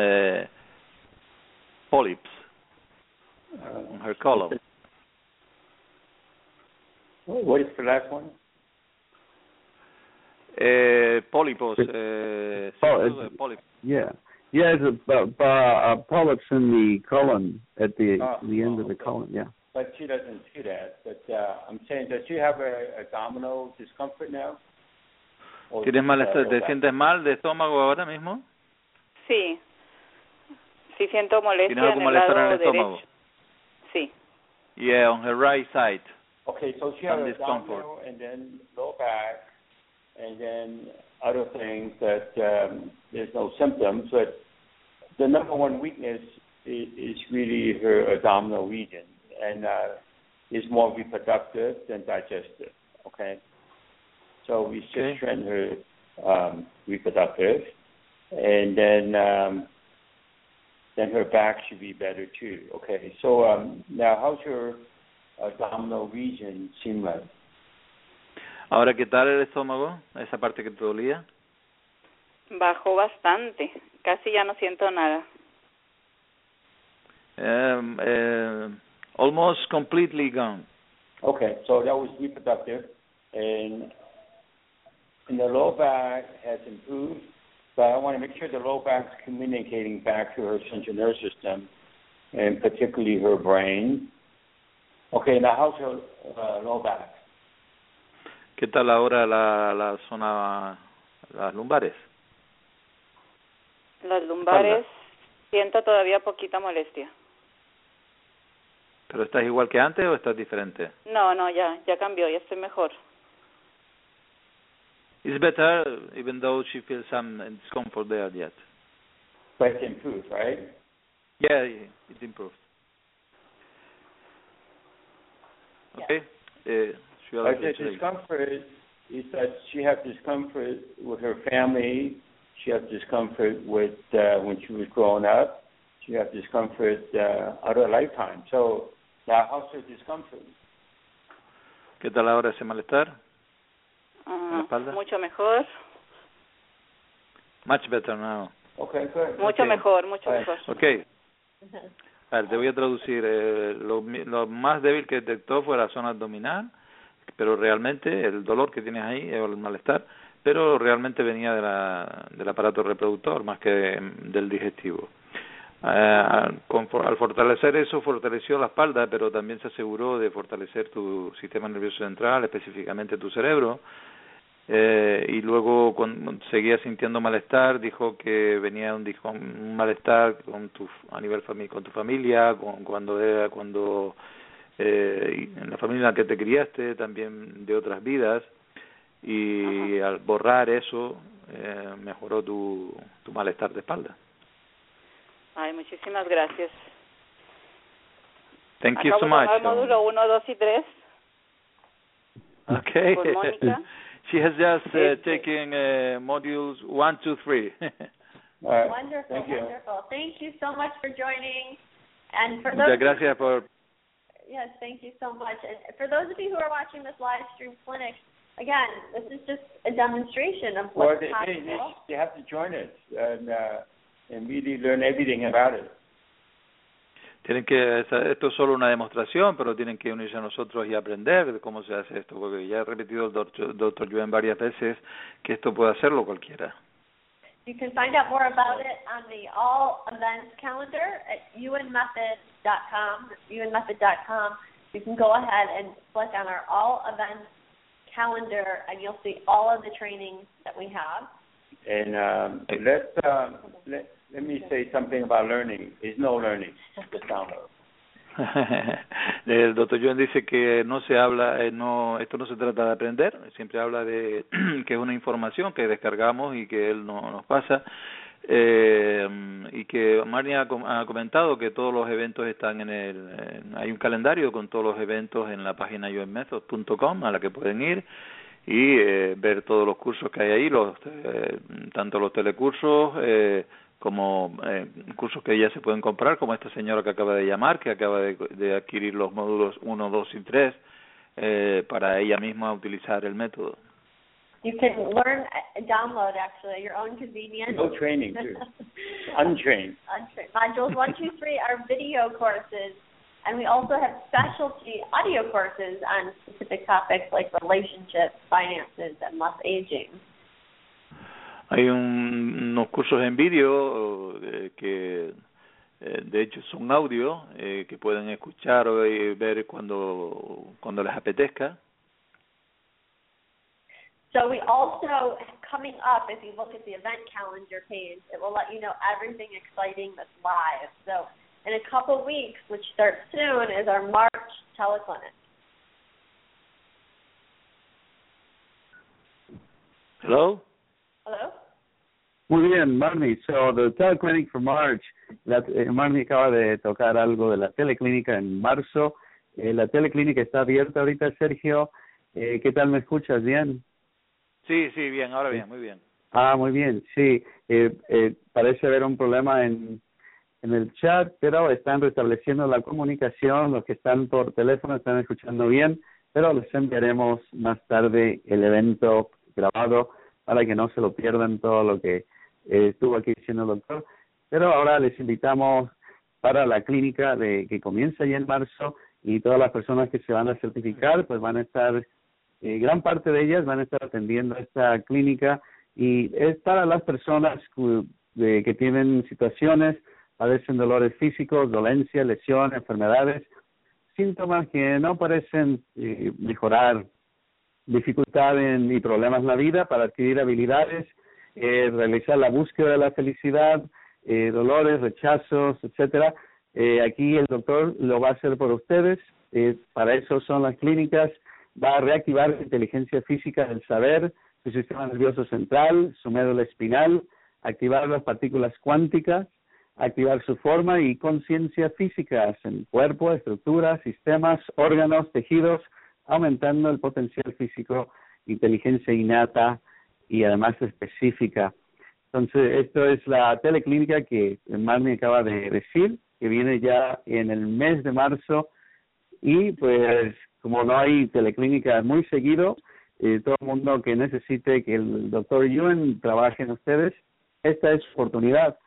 polyps on her colon. What is the last one? Polypos. Polyps. Yeah. Yeah, it's polyps in the colon at the end of the colon. Yeah. But she doesn't see that. But I'm saying, does she have abdominal discomfort now? ¿Tienes malestar? ¿Te sientes mal de estómago ahora mismo? Sí. Sí siento molestia. ¿Tienes algún malestar en el estómago? Derecho. Sí. Yeah, on her right side. Okay, so she has abdominal and then low back and then other things that there's no symptoms, but the number one weakness is really her abdominal region, and is more reproductive than digestive. Okay, so we should strengthen her reproductive, and then her back should be better too. Okay, so now how's your abdominal region seem like? Ahora, ¿qué tal el estómago? Esa parte que te dolía. Bajó bastante. Casi ya no siento nada. Almost completely gone. Okay, so that was reproductive, and the low back has improved, but I want to make sure the low back is communicating back to her central nervous system, and particularly her brain. Okay, now how's her low back? ¿Qué tal ahora la zona, las lumbares? Las lumbares, siento todavía poquita molestia. ¿Pero estás igual que antes o estás diferente? No, ya cambió, ya estoy mejor. It's better, even though she feels some discomfort there yet. But it's improved, right? Yeah, it improved. Okay. But the discomfort is that she has discomfort with her family. She has discomfort with when she was growing up. She has discomfort other lifetime. So now, how's her discomfort? ¿Qué tal ahora ese malestar? ¿En la espalda? Mucho mejor. Much better now. Okay, good. Mucho mejor. Okay. A ver, te voy a traducir. Lo más débil que detectó fue la zona abdominal, pero realmente el dolor que tienes ahí, el malestar, pero realmente venía del aparato reproductor más que del digestivo. Al fortalecer eso, fortaleció la espalda, pero también se aseguró de fortalecer tu sistema nervioso central, específicamente tu cerebro. Y luego, cuando seguía sintiendo malestar, dijo que venía un malestar a nivel con tu familia, cuando en la familia en la que te criaste, también de otras vidas, y al borrar eso mejoró tu malestar de espalda. Ay, muchísimas gracias. Thank you so much. Acabo de tomar módulo 1, 2 y 3. Okay. Con Mónica. She has just taken modules 1, 2, 3. Wonderful, wonderful. Thank you so much for joining. And for those gracias por... Yes, thank you so much. And for those of you who are watching this live stream clinic, again, this is just a demonstration of what's possible. They have to join us and really learn everything about it. Esto es solo una demostración, pero tienen que unirse a nosotros y aprender de cómo se hace esto, porque ya he repetido el doctor Yuen varias veces que esto puede hacerlo cualquiera. You can find out more about it on the All Events calendar at yuenmethod.com. yuenmethod.com. You can go ahead and click on our All Events calendar, and you'll see all of the trainings that we have. And let me say something about learning. There's no learning. Just download. El doctor Yuen dice que no se habla, esto no se trata de aprender, siempre habla de que es una información que descargamos y que él nos pasa, y que Marnia ha comentado que todos los eventos están hay un calendario con todos los eventos en la página yuenmethod.com a la que pueden ir y ver todos los cursos que hay ahí, tanto los telecursos como cursos que ya se pueden comprar, como esta señora que acaba de llamar, que acaba de adquirir los módulos 1, 2 y 3 para ella misma utilizar el método. You can learn, download actually, at your own convenience. No training, too. Untrained. Modules 1, 2, 3 are video courses, and we also have specialty audio courses on specific topics like relationships, finances, and less aging. Hay unos cursos en vídeo que de hecho son audio que pueden escuchar o ver cuando les apetezca. So we also, coming up, if you look at the event calendar page, it will let you know everything exciting that's live. So in a couple weeks, which starts soon, is our March teleclinic. Hello? Hello? Muy bien, Marnie. So the teleclinic for March, Marnie acaba de tocar algo de la teleclínica en marzo. La teleclínica está abierta ahorita, Sergio. ¿Qué tal me escuchas? ¿Bien? Sí, bien, ahora bien, muy bien. Muy bien, sí. Parece haber un problema en el chat, pero están restableciendo la comunicación. Los que están por teléfono están escuchando bien, pero les enviaremos más tarde el evento grabado para que no se lo pierdan todo lo que estuvo aquí diciendo el doctor. Pero ahora les invitamos para la clínica que comienza ya en marzo, y todas las personas que se van a certificar pues van a estar, gran parte de ellas van a estar atendiendo esta clínica, y es para las personas que tienen situaciones, padecen dolores físicos, dolencias, lesiones, enfermedades, síntomas que no parecen mejorar, dificultad y problemas en la vida, para adquirir habilidades, realizar la búsqueda de la felicidad, dolores, rechazos, etcétera. Aquí el doctor lo va a hacer por ustedes. Para eso son las clínicas. Va a reactivar la inteligencia física del saber, su sistema nervioso central, su médula espinal, activar las partículas cuánticas, activar su forma y conciencia físicas en cuerpo, estructuras, sistemas, órganos, tejidos, aumentando el potencial físico, inteligencia innata y además específica. Entonces, esto es la teleclínica que Marnie acaba de decir, que viene ya en el mes de marzo, y pues como no hay teleclínica muy seguido, todo el mundo que necesite que el doctor Yuen trabaje en ustedes, esta es su oportunidad.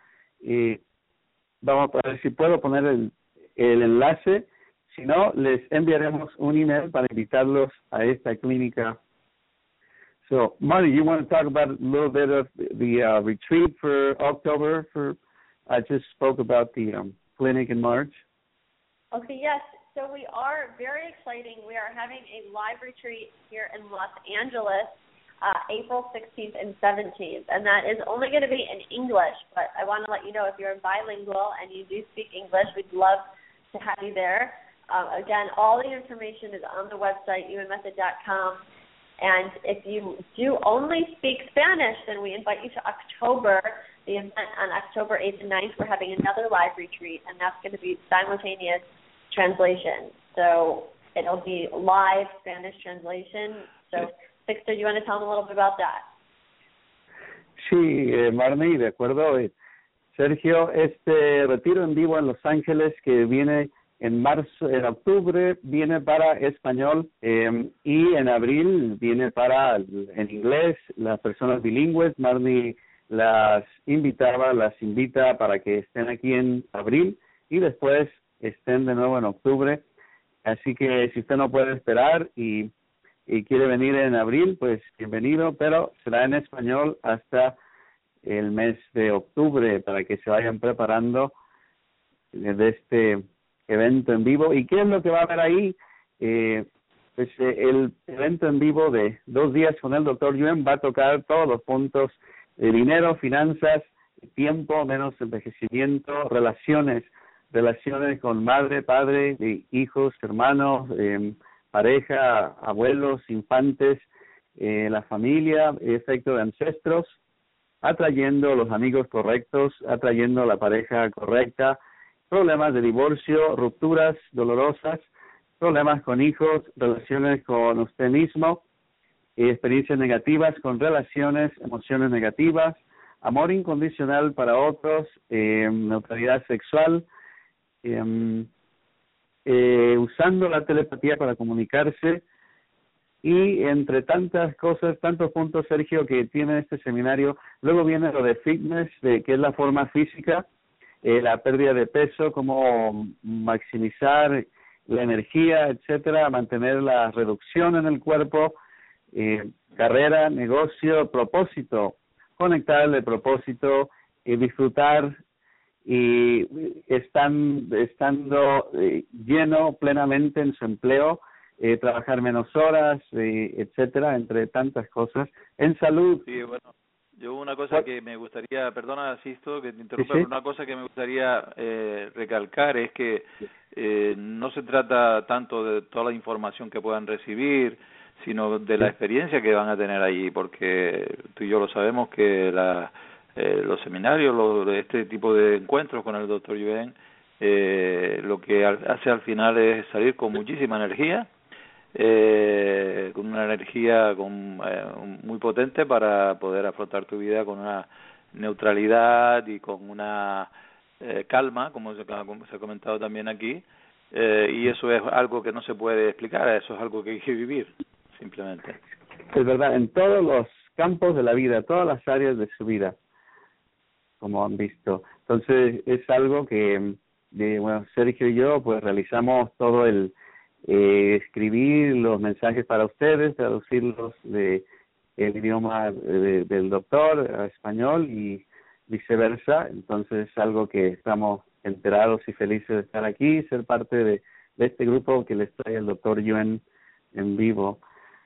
Vamos a ver si puedo poner el enlace. Si no, les enviaremos un email para invitarlos a esta clínica. So, Marty, you want to talk about a little bit of the retreat for October? I just spoke about the clinic in March. Okay, yes. So we are very exciting. We are having a live retreat here in Los Angeles, April 16th and 17th, and that is only going to be in English. But I want to let you know, if you're bilingual and you do speak English, we'd love to have you there. Again, all the information is on the website, yuenmethod.com. And if you do only speak Spanish, then we invite you to October, the event on October 8th and 9th. We're having another live retreat, and that's going to be simultaneous translation. So it'll be live Spanish translation. So, Victor, you want to tell them a little bit about that? Sí, Marnie, de acuerdo. Sergio, este retiro en vivo en Los Ángeles que viene en marzo, en octubre viene para español, y en abril viene en inglés. Las personas bilingües, Marnie las invita para que estén aquí en abril y después estén de nuevo en octubre. Así que si usted no puede esperar y quiere venir en abril, pues bienvenido, pero será en español hasta el mes de octubre, para que se vayan preparando de este evento en vivo. ¿Y qué es lo que va a haber ahí? Pues el evento en vivo de 2 días con el Dr. Yuen va a tocar todos los puntos de dinero, finanzas, tiempo, menos envejecimiento, relaciones con madre, padre, hijos, hermanos, pareja, abuelos, infantes, la familia, efecto de ancestros, atrayendo los amigos correctos, atrayendo la pareja correcta, problemas de divorcio, rupturas dolorosas, problemas con hijos, relaciones con usted mismo, experiencias negativas con relaciones, emociones negativas, amor incondicional para otros, neutralidad sexual, usando la telepatía para comunicarse, Y entre tantas cosas, tantos puntos, Sergio, que tiene este seminario, luego viene lo de fitness, que es la forma física, la pérdida de peso, cómo maximizar la energía, etcétera, mantener la reducción en el cuerpo, carrera, negocio, propósito, conectarle propósito, disfrutar y estando lleno plenamente en su empleo, trabajar menos horas, etcétera, entre tantas cosas. En salud. Sí, bueno, yo una cosa que me gustaría, perdona, Sisto, que te interrumpa, Sí, sí. pero una cosa que me gustaría recalcar es que no se trata tanto de toda la información que puedan recibir, sino de la experiencia que van a tener allí, porque tú y yo lo sabemos que los seminarios, este tipo de encuentros con el Dr. Yuen, lo que hace al final es salir con muchísima energía, con una energía muy potente para poder afrontar tu vida con una neutralidad y con una calma, como se ha comentado también aquí, y eso es algo que no se puede explicar, eso es algo que hay que vivir, simplemente. Es verdad, en todos los campos de la vida, todas las áreas de su vida, como han visto. Entonces, es algo que, bueno, Sergio y yo, pues realizamos todo el escribir los mensajes para ustedes, traducirlos de el idioma del doctor a español y viceversa. Entonces, es algo que estamos enterados y felices de estar aquí, ser parte de este grupo que les trae el doctor Yuen en vivo.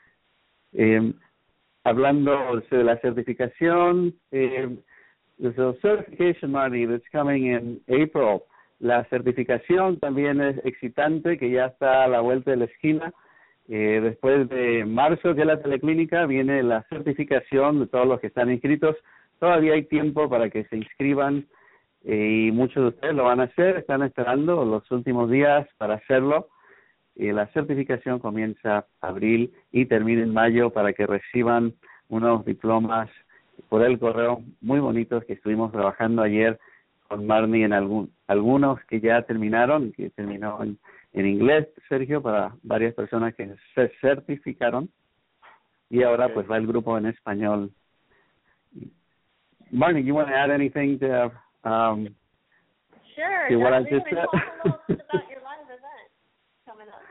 Hablando de la certificación, there's a certification money that's coming in April. La certificación también es excitante, que ya está a la vuelta de la esquina. Después de marzo, que es la teleclínica, viene la certificación de todos los que están inscritos. Todavía hay tiempo para que se inscriban y muchos de ustedes lo van a hacer. Están esperando los últimos días para hacerlo. La certificación comienza en abril y termina en mayo para que reciban unos diplomas por el correo muy bonitos que estuvimos trabajando ayer con Marnie en algunos que ya terminaron, que terminó en inglés, Sergio, para varias personas que se certificaron, y ahora pues va el grupo en español. Marnie, you want to add anything to sure, to what I definitely. just said? Talk a little bit about your live event coming up.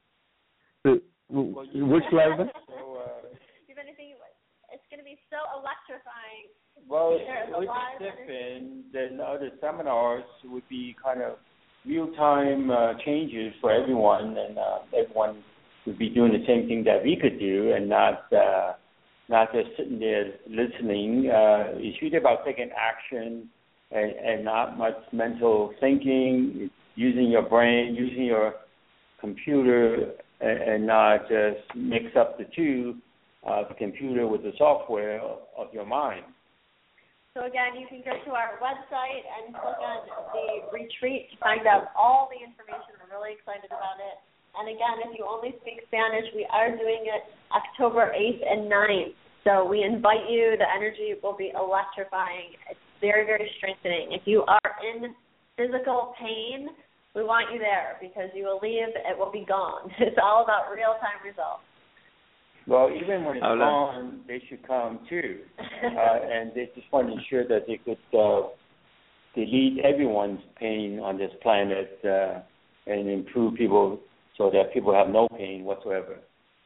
Which live event? If anything, it's going to be so electrifying. Well, it would be different than other seminars. It would be kind of real-time changes for everyone, and everyone would be doing the same thing that we could do, and not just sitting there listening. It's really about taking action and not much mental thinking, using your brain, using your computer, and not just mix up the two, the computer with the software of your mind. So again, you can go to our website and click on the retreat to find out all the information. We're really excited about it. And again, if you only speak Spanish, we are doing it October 8th and 9th. So we invite you. The energy will be electrifying. It's very, very strengthening. If you are in physical pain, we want you there because you will leave, it will be gone. It's all about real-time results. Well, even when it's gone, they should come too. And they just want to ensure that they could delete everyone's pain on this planet and improve people so that people have no pain whatsoever.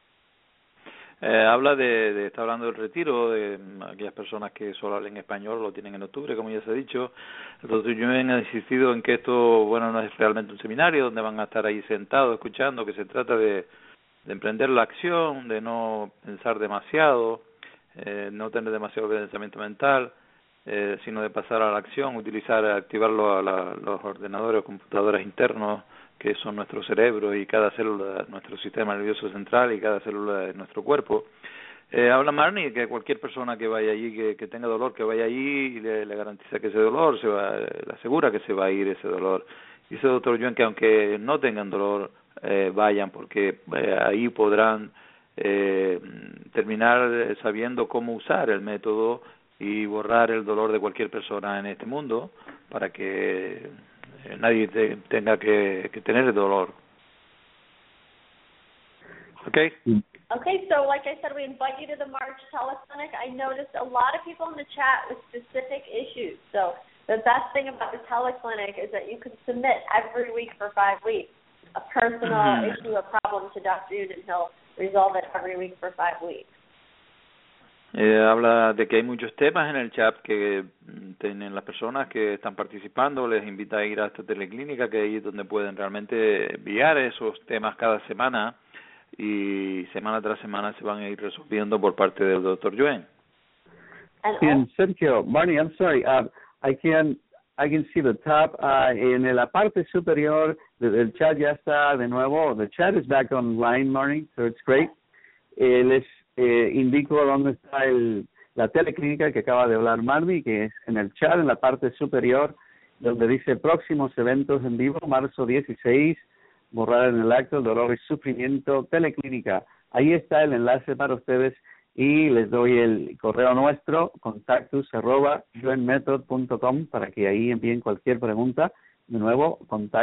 Está hablando del retiro de aquellas personas que solo hablan español, lo tienen en octubre, como ya se ha dicho. El doctor Yuen ha insistido en que esto, bueno, no es realmente un seminario donde van a estar ahí sentados escuchando, que se trata de emprender la acción, de no pensar demasiado, no tener demasiado pensamiento mental, sino de pasar a la acción, activarlo a los ordenadores o computadoras internos que son nuestro cerebro y cada célula, nuestro sistema nervioso central y cada célula de nuestro cuerpo. Habla Marnie que cualquier persona que vaya allí, que tenga dolor, que vaya allí y le garantiza que ese dolor le asegura que se va a ir ese dolor. Dice el doctor Yuen que aunque no tengan dolor, vayan, porque ahí podrán terminar sabiendo cómo usar el método y borrar el dolor de cualquier persona en este mundo para que nadie tenga que tener el dolor. ¿Ok? Okay, so like I said, we invite you to the March teleclinic. I noticed a lot of people in the chat with specific issues. So the best thing about the teleclinic is that you can submit every week for 5 weeks a personal issue, a problem to Dr. Yoon, and he'll resolve it every week for 5 weeks. Habla de que hay muchos temas en el chat que tienen las personas que están participando. Les invita a ir a esta teleclínica, que ahí es donde pueden realmente enviar esos temas cada semana, y semana tras semana se van a ir resolviendo por parte del Dr. Yuen. And Sergio, Barney, I'm sorry, I can see the top. En la parte superior del chat ya está de nuevo. The chat is back online, Barney, so it's great. Les indico dónde está la teleclínica que acaba de hablar Marty, que es en el chat, en la parte superior, donde dice próximos eventos en vivo, marzo 16, borrar en el acto, el dolor y sufrimiento, teleclínica. Ahí está el enlace para ustedes, y les doy el correo nuestro, contactus@yuenmethod.com, para que ahí envíen cualquier pregunta. De nuevo,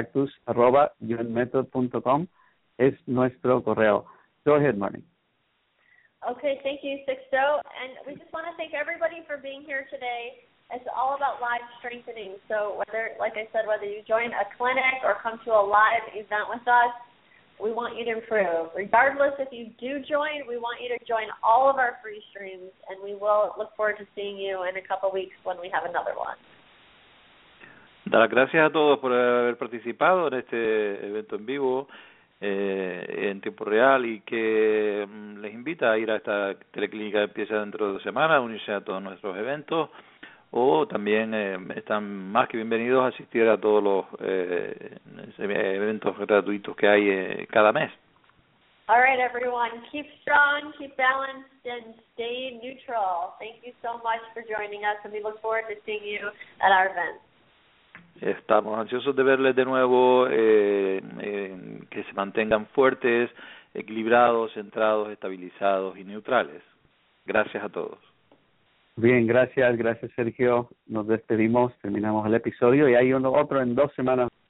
contactus@yuenmethod.com es nuestro correo. Go ahead, Marty. Okay, thank you, Sixto. And we just want to thank everybody for being here today. It's all about live strengthening. So whether, like I said, whether you join a clinic or come to a live event with us, we want you to improve. Regardless if you do join, we want you to join all of our free streams, and we will look forward to seeing you in a couple weeks when we have another one. Dar las gracias a todos por haber participado en este evento en vivo, en tiempo real, y que les invita a ir a esta teleclínica que empieza dentro de 2 semanas, unirse a todos nuestros eventos, o también están más que bienvenidos a asistir a todos los eventos gratuitos que hay cada mes. All right, everyone, keep strong, keep balanced, and stay neutral. Thank you so much for joining us, and we look forward to seeing you at our event. Estamos ansiosos de verles de nuevo, que se mantengan fuertes, equilibrados, centrados, estabilizados y neutrales. Gracias a todos. Bien, gracias Sergio. Nos despedimos, terminamos el episodio, y hay otro en 2 semanas.